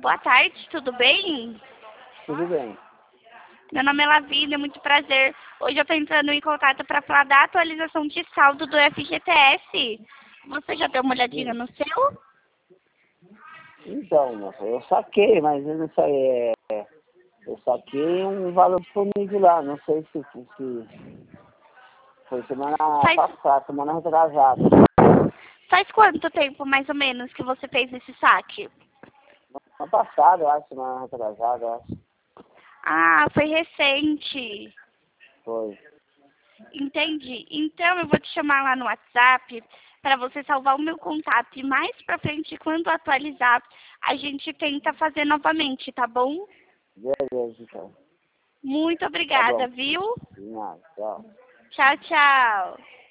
Boa tarde, tudo bem? Tudo bem. Meu nome é Lavínia, muito prazer. Hoje eu estou entrando em contato para falar da atualização de saldo do FGTS. Você já deu uma olhadinha Sim. no seu? Então, moça, eu saquei, mas eu não sei, eu saquei um valor disponível lá, não sei se foi semana Faz, passada, semana retrasada. faz quanto tempo, mais ou menos, que você fez esse saque? Semana passada, eu acho, semana retrasada, eu acho. Ah, foi recente. Foi. Entendi. Então eu vou te chamar lá no WhatsApp para você salvar o meu contato e mais pra frente, quando atualizar, a gente tenta fazer novamente, tá bom? Beleza, então. Muito Tá obrigada, bom. viu? De nada, tchau. Tchau, tchau.